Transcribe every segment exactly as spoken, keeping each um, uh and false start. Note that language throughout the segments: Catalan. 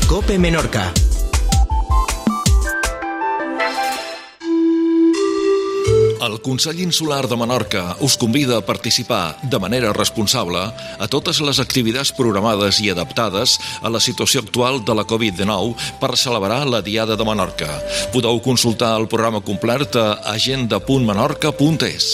COPE Menorca. El Consell Insular de Menorca us convida a participar de manera responsable a totes les activitats programades i adaptades a la situació actual de la covid dinou per celebrar la Diada de Menorca. Podeu consultar el programa complet a agenda punt menorca punt es.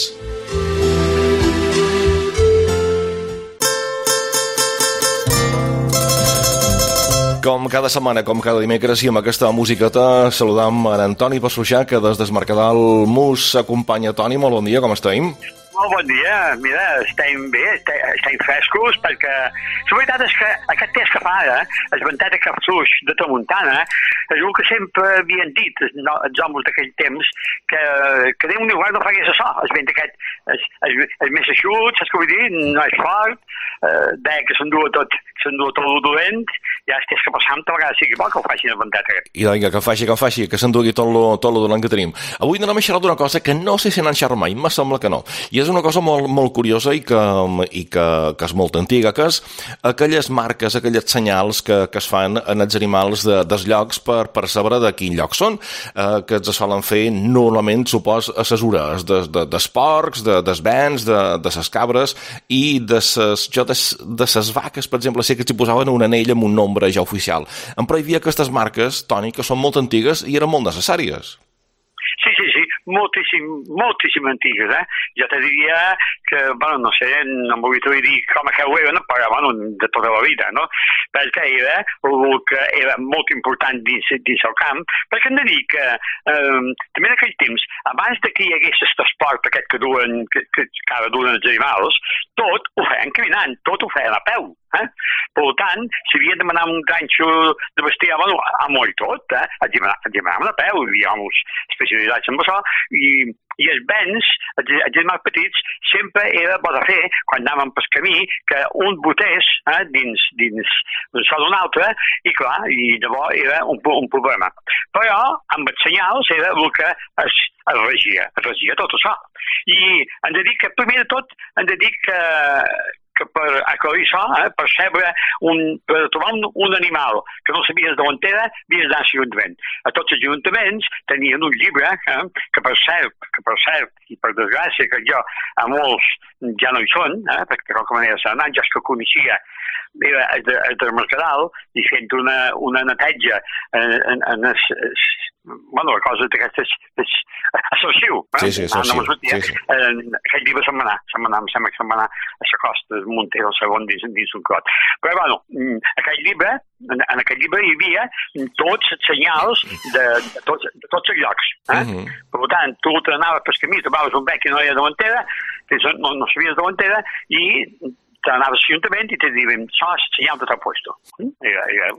Com cada setmana, com cada dimecres, i amb aquesta musiqueta saludam en Antoni Passuixà, que des del Mercadal Mus s'acompanya. Toni, molt bon dia, com estem? Molt bon dia, mira, estem bé, estem, estem frescos, perquè la veritat és que aquest temps que fa ara, el ventet que fluix de tramuntana, és el que sempre havien dit no, els homes d'aquell temps, que, que Déu n'hi guarda no fagués això, el vent aquest és, és, és més eixut, saps què vull dir, no és fort, eh, deia que s'endua tot, s'endua tot el dolent, ja el temps que passam, a vegades sigui bo que ho facin el ventet aquest. I vinga, que faci, que faci, que s'endugui tot lo, tot lo dolent que tenim. Avui anem a xerrar d'una cosa que no sé si n'han xerrat mai, me sembla que no, i és una cosa molt, molt curiosa i, que, i que, que és molt antiga, que és aquelles marques, aquelles senyals que, que es fan en els animals de, dels llocs per, per saber de quin lloc són, eh, que es solen fer normalment, supos, a les orelles de, de, dels porcs, de, dels bens, de, de les cabres i de ses, jo de, de ses vaques, per exemple, sé que s'hi posaven un anell amb un nombre ja oficial. Em però hi havia aquestes marques, Toni, que són molt antigues i eren molt necessàries. Sí, sí, sí, moltíssim, moltíssim antigues, eh? Jo te diria que, bueno, no sé, no m'ho vull dir com que ho eren, però, bueno, de tota la vida, no? Perquè era el que era molt important dins, dins el camp, perquè hem de dir que, eh, també en aquell temps, abans de que hi hagués aquest esport aquest que duen, que, que, que ara duen els animals, tot ho feien caminant, tot ho feien a peu. Eh? Per tant, si havien de demanar un ganxo de bestiar, bueno, a molt tot, eh? et demanaven a peu, hi havia uns especialitzats en això, i, i els bens, els, els animals petits, sempre era bo de fer, quan anàvem pel camí, que un botés eh, dins, dins un sol d'un altre, i clar, i llavors era un, un problema. Però, amb els senyals, era el que es, es regia, es regia tot això. I hem de dir que, primer de tot, hem de dir que que per aclarir això, eh, per saber un, per trobar un, un animal que no sabies d'on era, havies d'anar a l'Ajuntament. A tots els ajuntaments tenien un llibre, eh, que per cert, que per cert, i per desgràcia, que jo a molts ja no hi són, eh, perquè de qualque manera s'ha anat, jo és que coneixia era el de, el de Mercadal, i fent una, una neteja en, en, en es, es, bueno, la cosa d'aquestes és associu. Eh? Sí, sí, associu. No, no sí, sí. Eh, aquell llibre se'n va anar, se'n va anar, em sembla que se'n va anar a la costa de Montero, el segon dins, dins un clot. Però, bueno, aquell llibre, en, en aquell llibre hi havia tots els senyals de, de, tots, de tots els llocs. Eh? Uh -huh. Per tant, tu t'anaves pel camí, trobaves un bec que no era de Montera, no, no sabies de Montera, i t'anaves a l'Ajuntament i te diuen, això és el senyal de tal puesto. Era, era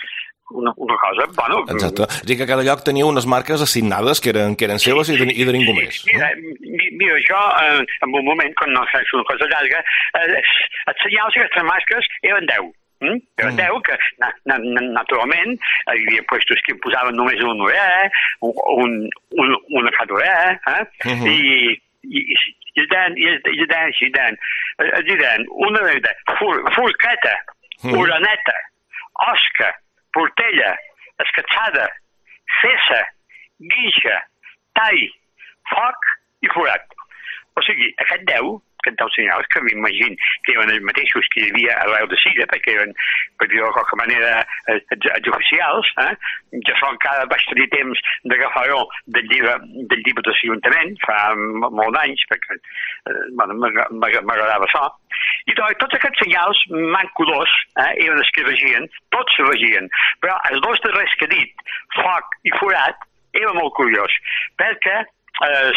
una, una cosa, bueno... Exacte. És a dir, que cada lloc tenia unes marques assignades que eren, que eren seves sí, i, de, i de ningú més. Mira, mira això, eh, en un moment, quan no és una cosa llarga, eh, els senyals d'aquestes marques eren deu. Mm? Eren mm. deu, que na, na, naturalment hi havia puestos que posaven només un orella, un, un, una cada orella, eh? Mm -hmm. i i, i, i dan, i, i dan, i dan, i dan, una vegada, fur, furqueta, mm. uraneta, osca, portella, escatzada, cessa, guixa, tall, foc i forat. O sigui, aquest deu, aquests deu senyals, que m'imagino que eren els mateixos que hi havia arreu de Silla, perquè eren, per dir-ho de qualque manera, els, els oficials, eh? Jo són encara vaig tenir temps d'agafar-ho del llibre, del llibre de l'Ajuntament, fa molt d'anys, perquè eh, bueno, m'agradava això. I doncs, tots aquests senyals mancolors eh, eren els que regien, tots se regien, però els dos darrers que he dit, foc i forat, era molt curiós, perquè eh,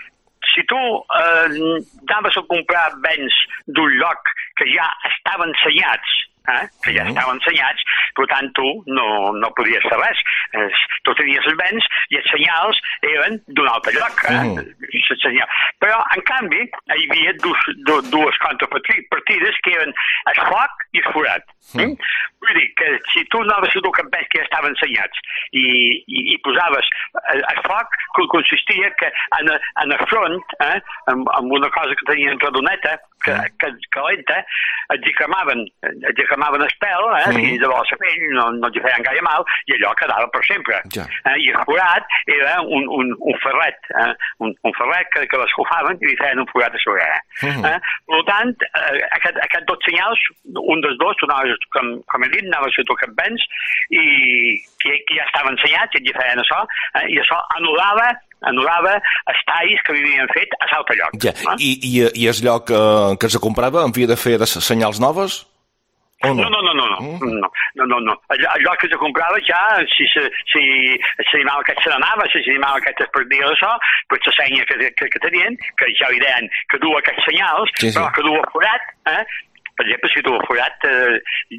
si tu eh, anaves a comprar béns d'un lloc que ja estaven ensenyats, eh, que ja estaven ensenyats, per tant tu no, no podies fer res. Eh, tu tenies els béns i els senyals eren d'un altre lloc. Eh? Mm. senyal. Però, en canvi, hi havia dues, dues contrapartides que eren el foc i el forat. Mm. Vull dir que si tu anaves a dur campells que ja estaven ensenyats i, i, i posaves el, el foc, que consistia que en, en el front, eh, amb, amb una cosa que tenien rodoneta, que, que calenta, els hi cremaven, els hi cremaven el pèl, eh, mm. i llavors la pell no, no els feien gaire mal, i allò quedava per sempre. Ja. Eh, I el forat era un, un, un ferret, eh, un, un ferret que, que l'escofaven i li feien un forat a sobre. Mm. Eh? Per tant, eh, aquest, aquests dos senyals, un dels dos, com, com he dit, anava a ser tocat vents i que, que ja estaven ensenyats i ja feien això, eh, i això anul·lava anul·lava els talls que havien fet a l'altre lloc. Ja. Eh? I, i, I el lloc eh, que es comprava havia de fer de senyals noves? O no? No, no, no, no, no, mm. no, no, no, no. El, el lloc que se comprava ja, si l'animal si, aquest se n'anava, si l'animal aquest es perdia això, pues la senya que, que, que tenien, que ja li deien que du aquests senyals, sí, sí. Però que du el forat, eh? Per exemple, si tu el forat eh,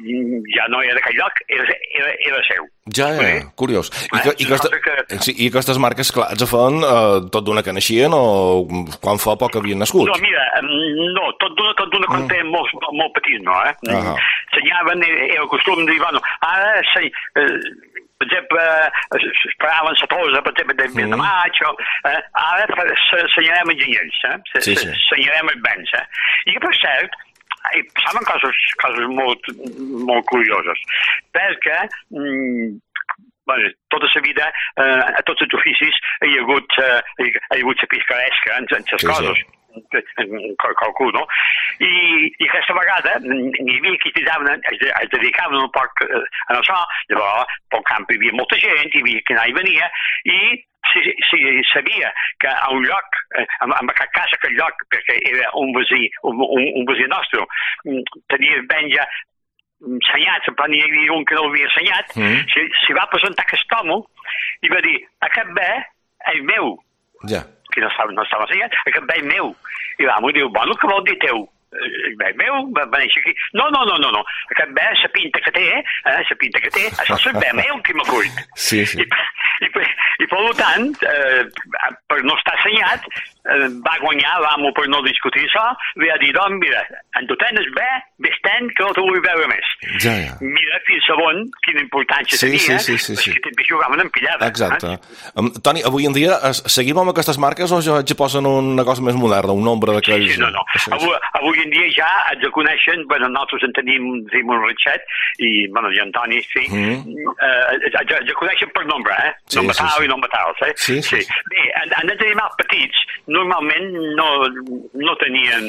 ja no era d'aquell lloc, era, era, era seu. Ja, ja, sí. Curiós. I, que, i, aquesta, que... sí, I aquestes marques, clar, es feien eh, tot d'una que naixien o quan fa poc havien nascut? No, mira, no, tot d'una, tot d'una quan mm. tenen molt, molt petit, no, eh? Uh -huh. Senyaven, era el costum de dir, bueno, ara, sí, eh, per exemple, esperaven la tosa, per exemple, de, mm. de maig, o, eh, ara senyarem enginyers, eh? Se, sí, sí. Senyarem els béns, eh? I que, per cert, i passaven coses, coses molt, molt curioses, perquè mm, bueno, tota la vida, eh, a tots els oficis, hi ha hagut, eh, hi ha hagut la picaresca en les sí, coses. Sí. Qualcú, no? I, i aquesta vegada n'hi havia qui es, es dedicaven un poc a això, llavors pel camp hi havia molta gent, hi havia qui anava i venia, i si, si sabia que a un lloc, en, en aquest cas aquest lloc, perquè era un veí, un, un, un veí nostre, tenia ben ja senyats, però n'hi havia un que no l'havia senyat, mm. si, si va presentar aquest home i va dir, aquest bé és meu. Ja. Que no estava, no estava ensenyat, aquest bé és meu. I l'amo diu, bueno, què vol dir teu? El bé meu, va néixer aquí. No, no, no, no, no. Aquest bé, la pinta que té, eh, la pinta que té, això és el bé meu que m'acull. Sí, sí. I, i, i per tant, eh, per no estar assenyat, eh, va guanyar l'amo per no discutir això, va dir, doncs, mira, en tu tens bé, ves ten, que no te vull veure més. Ja, ja. Mira fins a on, quina importància sí, tenia, sí, sí, sí, sí. que també jugaven en pillada. Exacte. Eh? Um, Toni, avui en dia, es, seguim amb aquestes marques o ja, ja posen una cosa més moderna, un nombre d'aquells... Sí, sí, no, no. Avui, avui en dia ja ens coneixen, bueno, nosaltres en tenim, tenim un ratxet, i, bueno, i Antoni, sí, mm. eh, ja, ja coneixen per nombre, eh? Sí, nombre tal sí, sí. i nombre tal, eh? Sí, sí. sí. Bé, en, en els animals petits, normalment no, no tenien...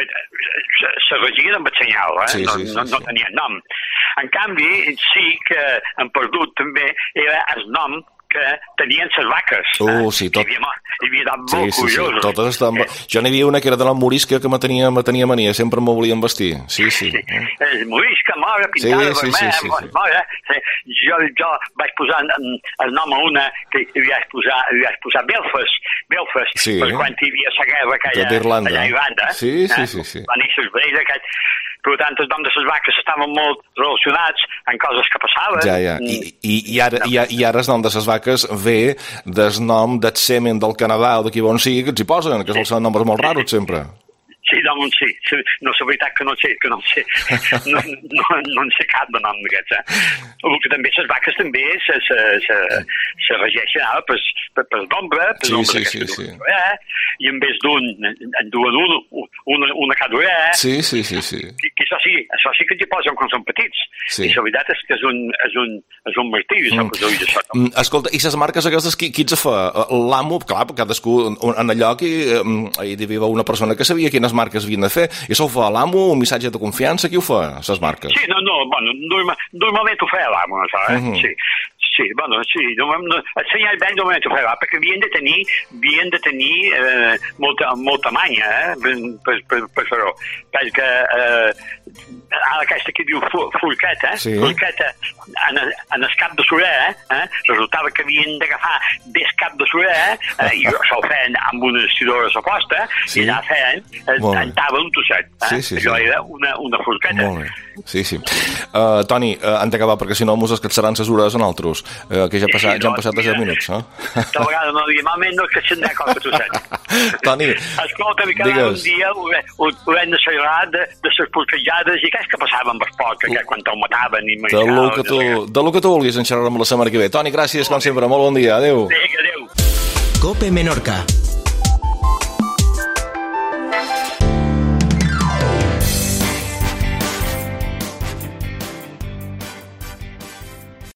Se regien amb el senyal, eh? Sí, no, sí, sí, no, no sí. tenien nom. En canvi, sí que han perdut també era el nom que tenien les vaques. Uh, sí, tot... Hi havia, hi havia anat sí, molt sí, curiosos. Sí, totes estan... Eh. Jo n'hi havia una que era de la morisca que me tenia, me tenia mania, sempre m'ho volien vestir. Sí, sí. sí. Eh. Morisca, mora, pintada, sí, sí, vermella, sí, sí, sí. mora. Jo, jo vaig posar el nom a una que li vaig posar, li vaig posar Belfast, Belfast, sí. per quan hi havia la guerra aquella, d'Irlanda. allà a Irlanda. Sí, sí, sí, sí. Va néixer el Brell aquest. Per tant, els noms de les vaques estaven molt relacionats amb coses que passaven. Ja, ja. I, i, i, ara, i, i ara el nom de les vaques ve del nom del semen del Canadà o d'aquí on sigui que els hi posen, que són nombres molt raros sempre. Sí, doncs sí. No, la veritat que no sé, que no sé. No, no, no en sé cap de nom d'aquests, eh? El que també les vaques també se, se, se, se regeixen ara per, per, per nombre, per sí, nombre sí, que sí, sí. eh? I en vez d'un, en duen un, una, una cada una, eh? Sí, sí, sí, sí. I, que això sí, això sí que ens hi posen quan són petits. Sí. I la veritat és que és un, és un, és un martiri, mm. això, que això. Mm, escolta, i les marques aquestes, qui, qui els fa? L'amo, clar, cadascú en allò que hi havia una persona que sabia quines marques havien de fer, i això ho fa l'amo, un missatge de confiança, qui ho fa, les marques? Sí, no, no, bueno, normal, normalment ho feia l'amo, això, eh? Uh -huh. Sí. Sí, bueno, sí, no, el senyal ben normalment ho feia, perquè havien de tenir, havien de tenir eh, molta, molta manya, eh, per, per, per fer-ho, perquè eh, ara aquesta que diu forqueta, sí. forqueta en, en el cap de soler, eh, resultava que havien d'agafar des cap de soler, eh, i això ho feien amb una estidora a posta, sí. i allà feien, eh, en taven un tosset, eh, sí, sí, allò sí. era una, una forqueta. Sí, sí. Uh, Toni, uh, han d'acabar perquè si no mos escatçaran ses hores en altres, uh, que ja, passa, ja han passat deu minuts. Eh? De vegades no diem, almenys no que se'n cosa que tu saps. Toni, escolta, que cada un dia ho, ho, ho hem de celebrar de, de les porquejades i què és que passava amb esport, que quan te'l mataven i de lo que tu, de lo que tu vulguis en xerrarem la setmana que ve. Toni, gràcies, com sempre, molt bon dia, adeu. Adéu, adéu. Cope Menorca.